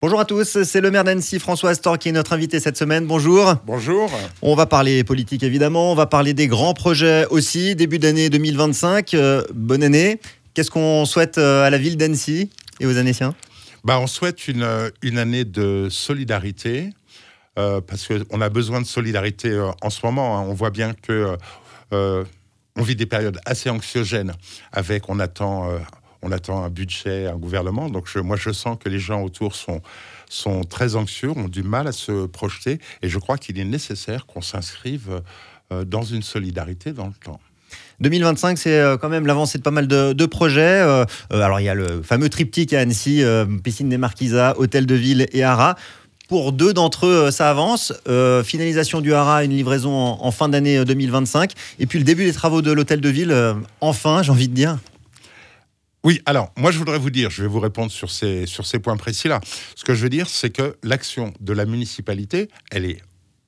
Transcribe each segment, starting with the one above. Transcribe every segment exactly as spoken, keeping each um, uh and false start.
Bonjour à tous, c'est le maire d'Annecy, François Astor, qui est notre invité cette semaine. Bonjour. Bonjour. On va parler politique évidemment, on va parler des grands projets aussi. Début d'année deux mille vingt-cinq, euh, bonne année. Qu'est-ce qu'on souhaite à la ville d'Annecy et aux Annéciens ? Bah, on souhaite une, une année de solidarité, euh, parce qu'on a besoin de solidarité euh, en ce moment. Hein. On voit bien que euh, on vit des périodes assez anxiogènes. Avec, on attend... Euh, On attend un budget, un gouvernement. Donc, je, moi, je sens que les gens autour sont, sont très anxieux, ont du mal à se projeter. Et je crois qu'il est nécessaire qu'on s'inscrive euh, dans une solidarité dans le temps. deux mille vingt-cinq, c'est quand même l'avancée de pas mal de, de projets. Euh, alors, il y a le fameux triptyque à Annecy, euh, piscine des Marquisats, hôtel de ville et haras. Pour deux d'entre eux, ça avance. Euh, finalisation du haras, une livraison en, en fin d'année deux mille vingt-cinq. Et puis, le début des travaux de l'hôtel de ville, euh, enfin, j'ai envie de dire. Oui, alors, moi, je voudrais vous dire, je vais vous répondre sur ces, sur ces points précis-là. Ce que je veux dire, c'est que l'action de la municipalité, elle est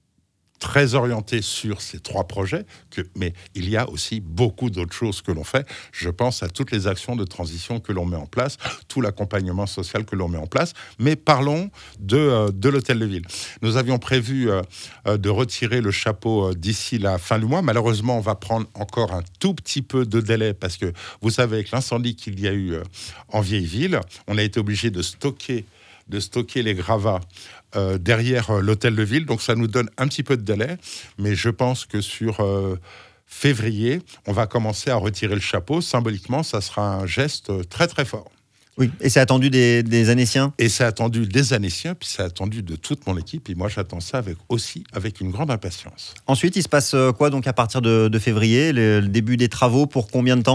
très orientée sur ces trois projets, que, mais il y a aussi beaucoup d'autres choses que l'on fait. Je pense à toutes les actions de transition que l'on met en place, tout l'accompagnement social que l'on met en place. Mais parlons de, euh, de l'hôtel de ville. Nous avions prévu euh, euh, de retirer le chapeau euh, d'ici la fin du mois. Malheureusement, on va prendre encore un tout petit peu de délai parce que, vous savez, avec l'incendie qu'il y a eu euh, en vieille ville, on a été obligé de stocker de stocker les gravats euh, derrière euh, l'hôtel de ville. Donc, ça nous donne un petit peu de délai. Mais je pense que sur euh, février, on va commencer à retirer le chapeau. Symboliquement, ça sera un geste très, très fort. Oui, et c'est attendu des, des Annéciens ? Et c'est attendu des Annéciens, puis c'est attendu de toute mon équipe. Et moi, j'attends ça avec, aussi avec une grande impatience. Ensuite, il se passe quoi donc à partir de, de février, le, le début des travaux, pour combien de temps ?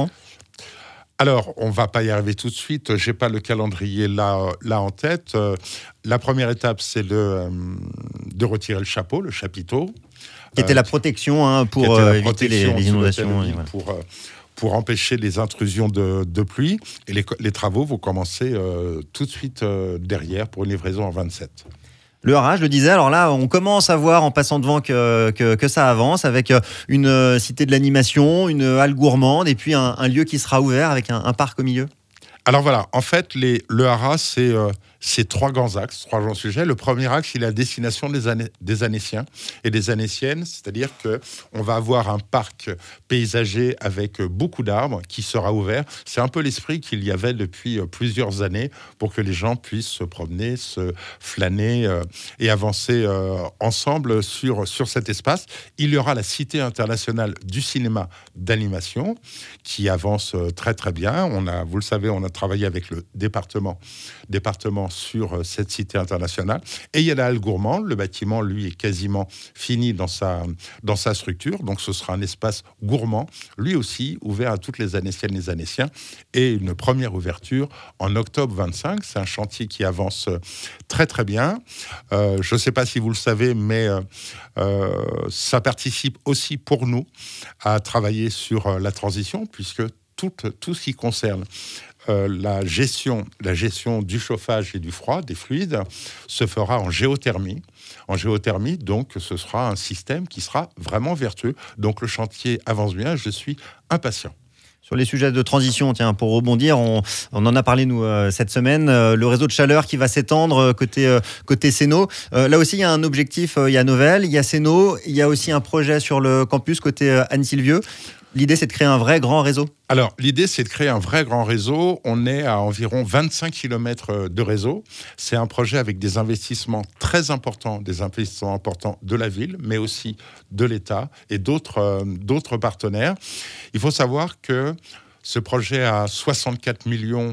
Alors, on ne va pas y arriver tout de suite. Je n'ai pas le calendrier là, là en tête. Euh, la première étape, c'est de, euh, de retirer le chapeau, le chapiteau. Qui était euh, la protection hein, pour euh, la éviter protection les, les inondations. De pour, euh, pour empêcher les intrusions de, de pluie. Et les, les travaux vont commencer euh, tout de suite euh, derrière pour une livraison en vingt-sept. Le haras, je le disais, alors là, on commence à voir en passant devant que, que, que ça avance avec une cité de l'animation, une halle gourmande et puis un, un lieu qui sera ouvert avec un, un parc au milieu. Alors voilà, en fait, les, le haras, c'est, euh, c'est trois grands axes, trois grands sujets. Le premier axe, il est la destination des, Anné- des Annéciens et des Annéciennes, c'est-à-dire qu'on va avoir un parc paysager avec beaucoup d'arbres qui sera ouvert. C'est un peu l'esprit qu'il y avait depuis plusieurs années pour que les gens puissent se promener, se flâner euh, et avancer euh, ensemble sur, sur cet espace. Il y aura la Cité internationale du cinéma d'animation qui avance très très bien. On a, vous le savez, on a travaillé avec le département, département sur cette cité internationale. Et il y a la halle gourmande. Le bâtiment, lui, est quasiment fini dans sa, dans sa structure. Donc, ce sera un espace gourmand, lui aussi, ouvert à toutes les Annéciennes et les Annéciens. Et une première ouverture en octobre vingt-cinq. C'est un chantier qui avance très, très bien. Euh, je ne sais pas si vous le savez, mais euh, ça participe aussi pour nous à travailler sur la transition, puisque tout, tout ce qui concerne Euh, la gestion, la gestion du chauffage et du froid, des fluides, se fera en géothermie. En géothermie, donc, ce sera un système qui sera vraiment vertueux. Donc, le chantier avance bien. Je suis impatient. Sur les sujets de transition, tiens, pour rebondir, on, on en a parlé, nous, euh, cette semaine, euh, le réseau de chaleur qui va s'étendre euh, côté, euh, côté Sénaux. Euh, là aussi, il y a un objectif, euh, il y a Novelle, il y a Sénaux, il y a aussi un projet sur le campus côté euh, Anne-Sylvieux. L'idée, c'est de créer un vrai grand réseau. Alors, l'idée, c'est de créer un vrai grand réseau. On est à environ vingt-cinq kilomètres de réseau. C'est un projet avec des investissements très importants, des investissements importants de la ville, mais aussi de l'État et d'autres, euh, d'autres partenaires. Il faut savoir que ce projet à soixante-quatre millions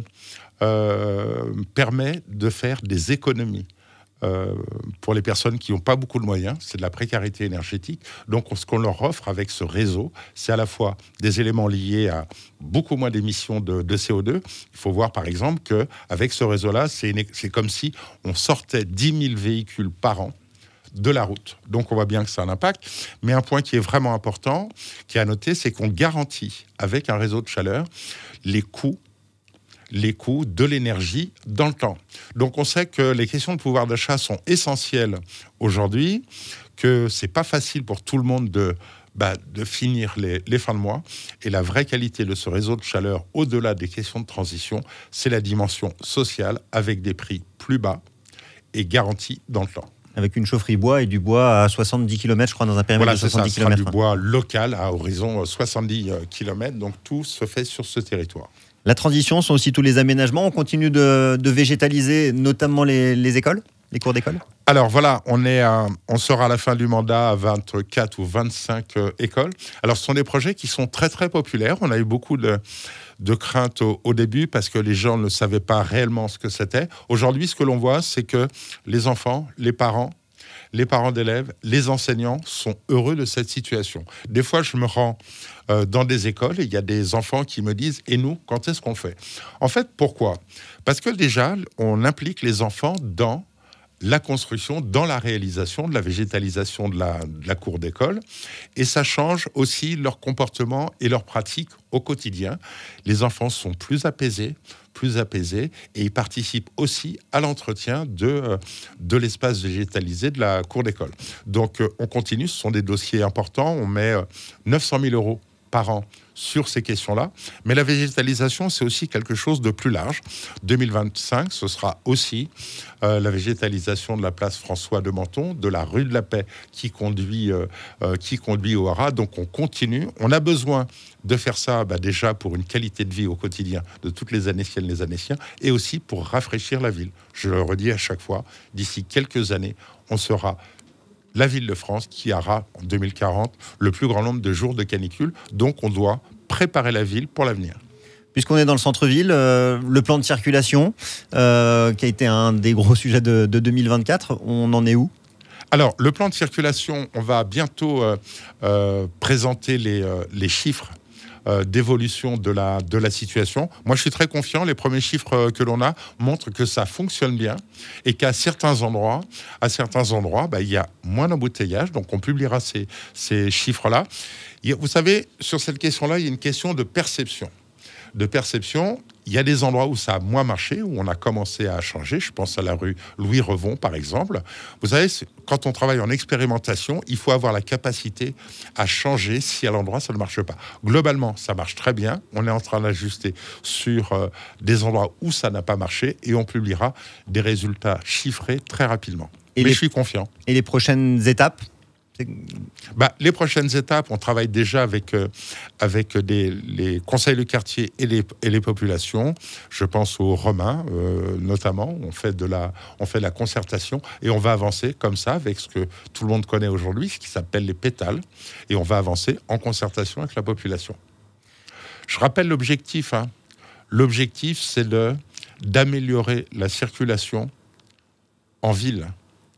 euh, permet de faire des économies. Euh, pour les personnes qui n'ont pas beaucoup de moyens, c'est de la précarité énergétique. Donc, ce qu'on leur offre avec ce réseau, c'est à la fois des éléments liés à beaucoup moins d'émissions de, de C O deux. Il faut voir, par exemple, qu'avec ce réseau-là, c'est, une, c'est comme si on sortait dix mille véhicules par an de la route. Donc, on voit bien que ça a un impact. Mais un point qui est vraiment important, qui est à noter, c'est qu'on garantit, avec un réseau de chaleur, les coûts les coûts de l'énergie dans le temps. Donc, on sait que les questions de pouvoir d'achat sont essentielles aujourd'hui, que c'est pas facile pour tout le monde de, bah, de finir les, les fins de mois. Et la vraie qualité de ce réseau de chaleur, au-delà des questions de transition, c'est la dimension sociale avec des prix plus bas est garantie dans le temps. Avec une chaufferie bois et du bois à soixante-dix kilomètres, je crois, dans un périmètre Voilà, de soixante-dix ça, sera kilomètres. du bois local à horizon soixante-dix kilomètres, donc tout se fait sur ce territoire. La transition sont aussi tous les aménagements. On continue de, de végétaliser, notamment les, les écoles, les cours d'école. Alors voilà, on, est à, on sera à la fin du mandat à vingt-quatre ou vingt-cinq euh, écoles. Alors ce sont des projets qui sont très très populaires. On a eu beaucoup de, de craintes au, au début parce que les gens ne savaient pas réellement ce que c'était. Aujourd'hui, ce que l'on voit, c'est que les enfants, les parents, les parents d'élèves, les enseignants sont heureux de cette situation. Des fois, je me rends euh, dans des écoles et il y a des enfants qui me disent « Et nous, quand est-ce qu'on fait ?» En fait, pourquoi ? Parce que déjà, on implique les enfants dans la construction, dans la réalisation de la végétalisation de la, de la cour d'école. Et ça change aussi leur comportement et leur pratique au quotidien. Les enfants sont plus apaisés, plus apaisés et ils participent aussi à l'entretien de, euh, de l'espace végétalisé de la cour d'école. Donc euh, on continue, ce sont des dossiers importants. On met euh, neuf cent mille euros par an sur ces questions-là. Mais la végétalisation, c'est aussi quelque chose de plus large. deux mille vingt-cinq, ce sera aussi euh, la végétalisation de la place François de Menton, de la rue de la Paix qui conduit, euh, euh, qui conduit au Haras. Donc on continue. On a besoin de faire ça bah, déjà pour une qualité de vie au quotidien de toutes les Annéciennes, les Annéciens, et aussi pour rafraîchir la ville. Je le redis à chaque fois, d'ici quelques années, on sera la ville de France qui aura en deux mille quarante le plus grand nombre de jours de canicule. Donc on doit préparer la ville pour l'avenir. Puisqu'on est dans le centre-ville, euh, le plan de circulation, euh, qui a été un des gros sujets de, de deux mille vingt-quatre, on en est où ? Alors, le plan de circulation, on va bientôt euh, euh, présenter les, euh, les chiffres Euh, d'évolution de la, de la situation. Moi, je suis très confiant. Les premiers chiffres euh, que l'on a montrent que ça fonctionne bien et qu'à certains endroits, à certains endroits, bah, il y a moins d'embouteillage. Donc, on publiera ces, ces chiffres-là. Il, vous savez, sur cette question-là, il y a une question de perception. De perception, il y a des endroits où ça a moins marché, où on a commencé à changer. Je pense à la rue Louis Revon, par exemple. Vous savez, quand on travaille en expérimentation, il faut avoir la capacité à changer si à l'endroit ça ne marche pas. Globalement, ça marche très bien. On est en train d'ajuster sur euh, des endroits où ça n'a pas marché et on publiera des résultats chiffrés très rapidement. Et Mais les... je suis confiant. Et les prochaines étapes ? Bah, les prochaines étapes, on travaille déjà avec, euh, avec des, les conseils de quartier et les, et les populations. Je pense aux Romains, euh, notamment. On fait, de la, on fait de la concertation et on va avancer comme ça avec ce que tout le monde connaît aujourd'hui, ce qui s'appelle les pétales. Et on va avancer en concertation avec la population. Je rappelle l'objectif. Hein. L'objectif, c'est de, d'améliorer la circulation en ville.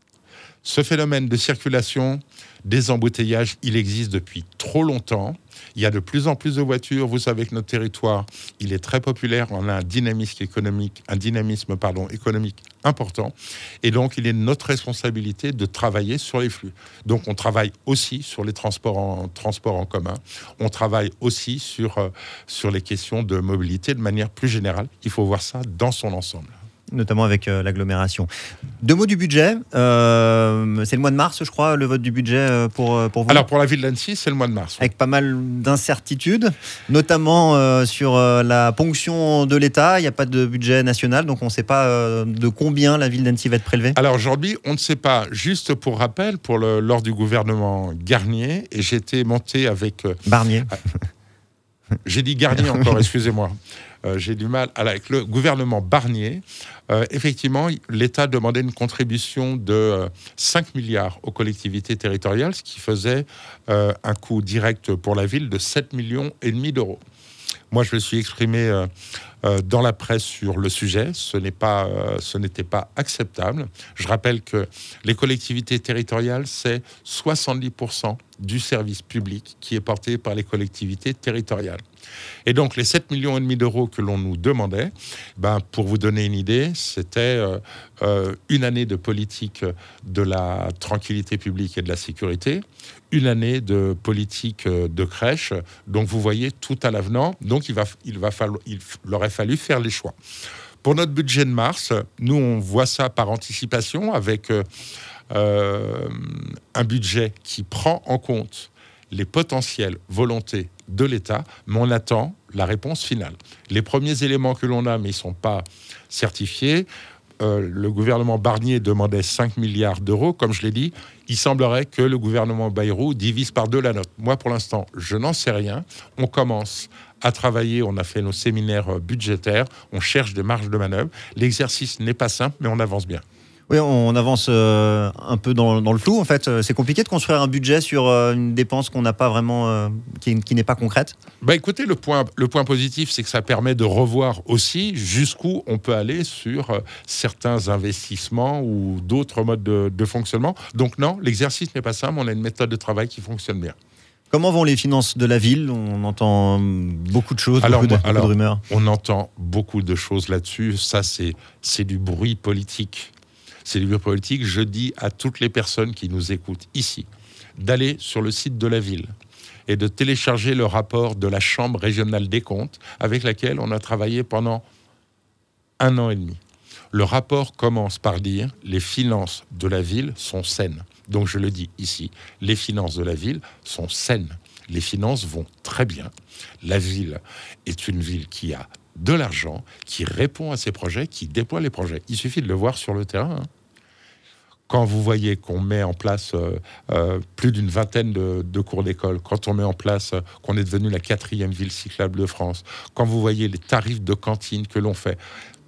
Ce phénomène de circulation, des embouteillages, il existe depuis trop longtemps. Il y a de plus en plus de voitures. Vous savez que notre territoire, il est très populaire. On a un dynamisme économique, un dynamisme pardon, économique important. Et donc, il est de notre responsabilité de travailler sur les flux. Donc, on travaille aussi sur les transports en, transports en commun. On travaille aussi sur, euh, sur les questions de mobilité de manière plus générale. Il faut voir ça dans son ensemble. Notamment avec euh, l'agglomération. Deux mots du budget. Euh, c'est le mois de mars, je crois, le vote du budget pour, pour vous. Alors, pour la ville d'Annecy, c'est le mois de mars. Oui. Avec pas mal d'incertitudes, notamment euh, sur euh, la ponction de l'État. Il n'y a pas de budget national, donc on ne sait pas euh, de combien la ville d'Annecy va être prélevée. Alors aujourd'hui, on ne sait pas. Juste pour rappel, pour le, lors du gouvernement Garnier, et j'étais monté avec... Euh, Barnier. Euh, j'ai dit Garnier encore, excusez-moi. Euh, j'ai du mal. Alors, avec le gouvernement Barnier, euh, effectivement, l'État demandait une contribution de euh, cinq milliards aux collectivités territoriales, ce qui faisait euh, un coût direct pour la ville de sept millions et demi d'euros. Moi, je me suis exprimé euh, euh, dans la presse sur le sujet. Ce n'est pas, euh, ce n'était pas acceptable. Je rappelle que les collectivités territoriales, c'est soixante-dix pour cent du service public qui est porté par les collectivités territoriales. Et donc, les sept millions et demi d'euros que l'on nous demandait, ben, pour vous donner une idée, c'était euh, euh, une année de politique de la tranquillité publique et de la sécurité, une année de politique de crèche. Donc, vous voyez, tout à l'avenant. Donc, il, va, il, va falloir, il leur aurait fallu faire les choix. Pour notre budget de mars, nous, on voit ça par anticipation avec euh, un budget qui prend en compte les potentielles volontés de l'État, mais on attend la réponse finale. Les premiers éléments que l'on a, mais ils ne sont pas certifiés, euh, le gouvernement Barnier demandait cinq milliards d'euros, comme je l'ai dit, il semblerait que le gouvernement Bayrou divise par deux la note. Moi, pour l'instant, je n'en sais rien. On commence à travailler, on a fait nos séminaires budgétaires, on cherche des marges de manœuvre. L'exercice n'est pas simple, mais on avance bien. Oui, on avance euh, un peu dans, dans le flou. En fait, c'est compliqué de construire un budget sur euh, une dépense qu'on n'a pas vraiment, euh, qui, qui n'est pas concrète. Bah écoutez, le point, le point positif, c'est que ça permet de revoir aussi jusqu'où on peut aller sur euh, certains investissements ou d'autres modes de, de fonctionnement. Donc non, l'exercice n'est pas simple. On a une méthode de travail qui fonctionne bien. Comment vont les finances de la ville ? On entend beaucoup de choses, alors, beaucoup, de, moi, beaucoup alors, de rumeurs. On entend beaucoup de choses là-dessus. Ça, c'est, c'est du bruit politique. C'est du bruit politique. Je dis à toutes les personnes qui nous écoutent ici d'aller sur le site de la ville et de télécharger le rapport de la Chambre régionale des comptes avec laquelle on a travaillé pendant un an et demi. Le rapport commence par dire « les finances de la ville sont saines ». Donc je le dis ici, les finances de la ville sont saines. Les finances vont très bien. La ville est une ville qui a de l'argent, qui répond à ses projets, qui déploie les projets. Il suffit de le voir sur le terrain. Hein. Quand vous voyez qu'on met en place euh, euh, plus d'une vingtaine de, de cours d'école, quand on met en place euh, qu'on est devenu la quatrième ville cyclable de France, quand vous voyez les tarifs de cantine que l'on fait,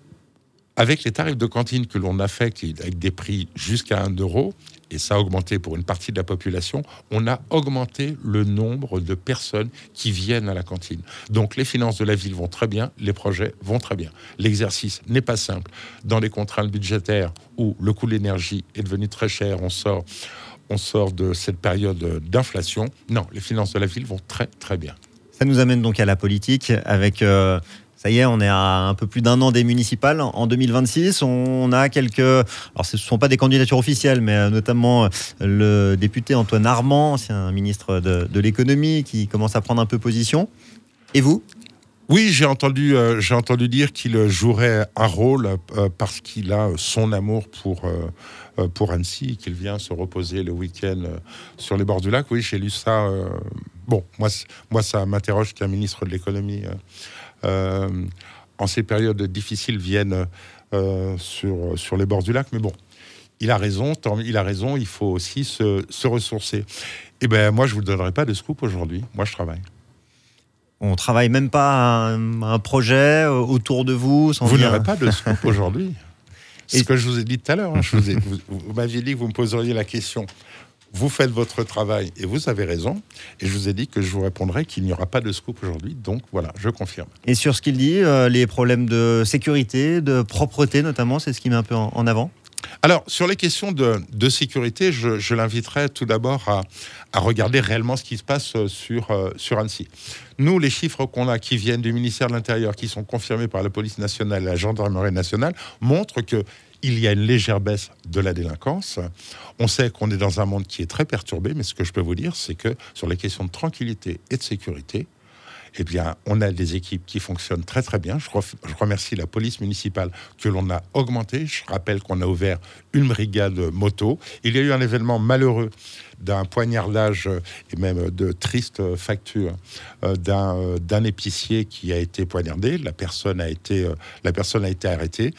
avec les tarifs de cantine que l'on a fait, qui, avec des prix jusqu'à un euro, et ça a augmenté pour une partie de la population, on a augmenté le nombre de personnes qui viennent à la cantine. Donc les finances de la ville vont très bien, les projets vont très bien. L'exercice n'est pas simple. Dans les contraintes budgétaires où le coût de l'énergie est devenu très cher, on sort, on sort de cette période d'inflation. Non, les finances de la ville vont très très bien. Ça nous amène donc à la politique avec... Euh Ça y est, on est à un peu plus d'un an des municipales. En deux mille vingt-six, on a quelques... Alors, ce ne sont pas des candidatures officielles, mais notamment le député Antoine Armand, ancien ministre de, de l'économie, qui commence à prendre un peu position. Et vous ? Oui, j'ai entendu, euh, j'ai entendu dire qu'il jouerait un rôle euh, parce qu'il a son amour pour, euh, pour Annecy, qu'il vient se reposer le week-end euh, sur les bords du lac. Oui, j'ai lu ça. Euh, bon, moi, moi, ça m'interroge qu'un ministre de l'économie... Euh, Euh, en ces périodes difficiles viennent euh, sur, sur les bords du lac. Mais bon, il a raison, tant, il a raison, il faut aussi se, se ressourcer. Et ben moi, je ne vous donnerai pas de scoop aujourd'hui. Moi, je travaille. On ne travaille même pas à un, un projet autour de vous sans Vous dire... n'aurez pas de scoop aujourd'hui. C'est Et... ce que je vous ai dit tout à l'heure. Hein. Je vous, ai, vous, vous m'aviez dit que vous me poseriez la question. Vous faites votre travail et vous avez raison. Et je vous ai dit que je vous répondrai qu'il n'y aura pas de scoop aujourd'hui. Donc voilà, je confirme. Et sur ce qu'il dit, euh, les problèmes de sécurité, de propreté notamment, c'est ce qui met un peu en, en avant ? Alors, sur les questions de, de sécurité, je, je l'inviterai tout d'abord à, à regarder réellement ce qui se passe sur, euh, sur Annecy. Nous, les chiffres qu'on a, qui viennent du ministère de l'Intérieur, qui sont confirmés par la police nationale et la gendarmerie nationale, montrent que il y a une légère baisse de la délinquance. On sait qu'on est dans un monde qui est très perturbé, mais ce que je peux vous dire, c'est que sur les questions de tranquillité et de sécurité, eh bien, on a des équipes qui fonctionnent très très bien. Je, ref- je remercie la police municipale que l'on a augmentée. Je rappelle qu'on a ouvert une brigade moto. Il y a eu un événement malheureux d'un poignardage et même de triste facture euh, d'un, euh, d'un épicier qui a été poignardé. La personne a été, euh, la personne a été arrêtée.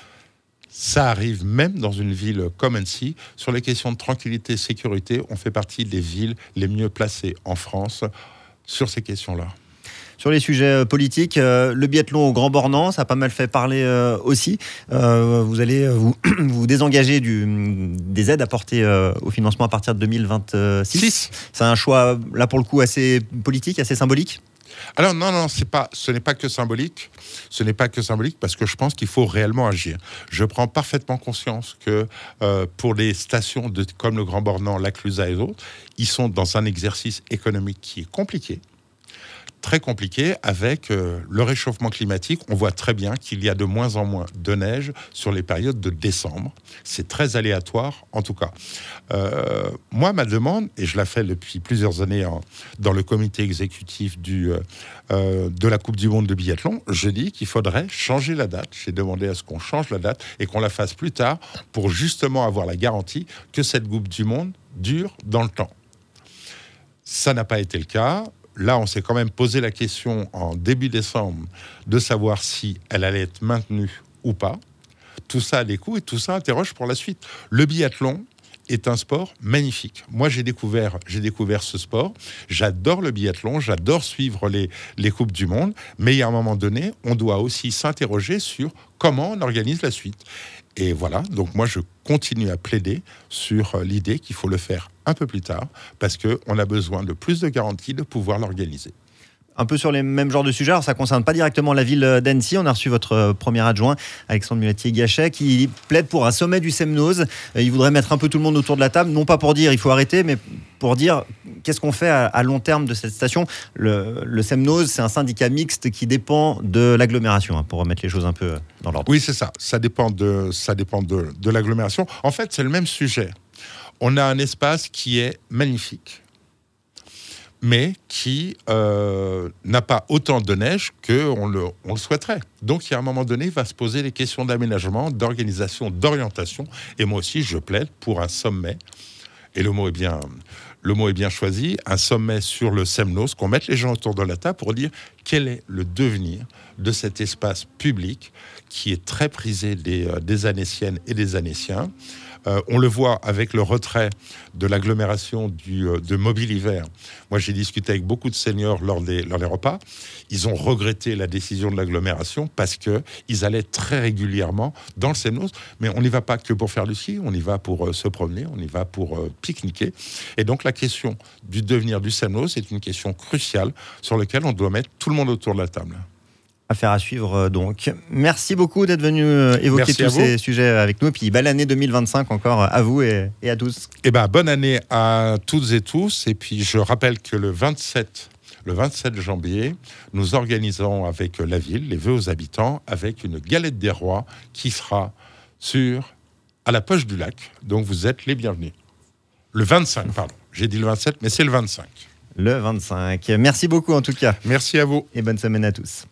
Ça arrive même dans une ville comme Annecy. Sur les questions de tranquillité et sécurité, on fait partie des villes les mieux placées en France sur ces questions-là. Sur les sujets politiques, euh, le biathlon au Grand Bornand, ça a pas mal fait parler euh, aussi. Euh, vous allez vous, vous désengager du, des aides apportées euh, au financement à partir de deux mille vingt-six. Six. C'est un choix, là pour le coup, assez politique, assez symbolique ? Alors non, non, c'est pas, ce n'est pas que symbolique. Ce n'est pas que symbolique parce que je pense qu'il faut réellement agir. Je prends parfaitement conscience que euh, pour les stations de, comme le Grand Bornand, la Clusaz et autres, ils sont dans un exercice économique qui est compliqué. Très compliqué avec euh, le réchauffement climatique. On voit très bien qu'il y a de moins en moins de neige sur les périodes de décembre. C'est très aléatoire, en tout cas. Euh, moi, ma demande, et je la fais depuis plusieurs années en, dans le comité exécutif du, euh, de la Coupe du Monde de biathlon, je dis qu'il faudrait changer la date. J'ai demandé à ce qu'on change la date et qu'on la fasse plus tard pour justement avoir la garantie que cette Coupe du Monde dure dans le temps. Ça n'a pas été le cas. Là, on s'est quand même posé la question en début décembre de savoir si elle allait être maintenue ou pas. tout ça a des coûts et tout ça interroge pour la suite. Le biathlon est un sport magnifique. Moi, j'ai découvert, j'ai découvert ce sport. J'adore le biathlon, j'adore suivre les, les Coupes du Monde, mais il y a un moment donné, on doit aussi s'interroger sur comment on organise la suite. Et voilà, donc moi, je continue à plaider sur l'idée qu'il faut le faire un peu plus tard, parce qu'on a besoin de plus de garanties de pouvoir l'organiser. Un peu sur les mêmes genres de sujets. Alors, ça ne concerne pas directement la ville d'Annecy. On a reçu votre premier adjoint, Alexandre Mulatier-Gachet, qui plaide pour un sommet du Semnoz. Il voudrait mettre un peu tout le monde autour de la table, non pas pour dire il faut arrêter, mais pour dire qu'est-ce qu'on fait à, à long terme de cette station. Le, le Semnoz, c'est un syndicat mixte qui dépend de l'agglomération, hein, pour remettre les choses un peu dans l'ordre. Oui, c'est ça. Ça dépend de, ça dépend de, de l'agglomération. En fait, c'est le même sujet. On a un espace qui est magnifique, mais qui euh, n'a pas autant de neige qu'on le, on le souhaiterait. Donc, il y a un moment donné, il va se poser les questions d'aménagement, d'organisation, d'orientation. Et moi aussi, je plaide pour un sommet, et le mot est bien, le mot est bien choisi, un sommet sur le Semnoz, qu'on mette les gens autour de la table pour dire quel est le devenir de cet espace public qui est très prisé des, euh, des Annéciennes et des Annéciens. Euh, on le voit avec le retrait de l'agglomération du, euh, de Mobile Hiver. Moi, j'ai discuté avec beaucoup de seniors lors des, lors des repas. Ils ont regretté la décision de l'agglomération parce qu'ils allaient très régulièrement dans le Semnoz. Mais on n'y va pas que pour faire du ski, on y va pour euh, se promener, on y va pour euh, pique-niquer. Et donc, la question du devenir du Semnoz est une question cruciale sur laquelle on doit mettre tout le monde autour de la table. Affaire à suivre donc. Merci beaucoup d'être venu évoquer Merci tous ces sujets avec nous. Et puis belle année deux mille vingt-cinq encore à vous et, et à tous. Eh ben, bonne année à toutes et tous. Et puis je rappelle que le vingt-sept, le vingt-sept janvier, nous organisons avec la ville les vœux aux habitants avec une galette des rois qui sera sur à la Poche du Lac. Donc vous êtes les bienvenus. Le vingt-cinq, pardon. J'ai dit le vingt-sept, mais c'est le vingt-cinq. Le vingt-cinq. Merci beaucoup en tout cas. Merci à vous. Et bonne semaine à tous.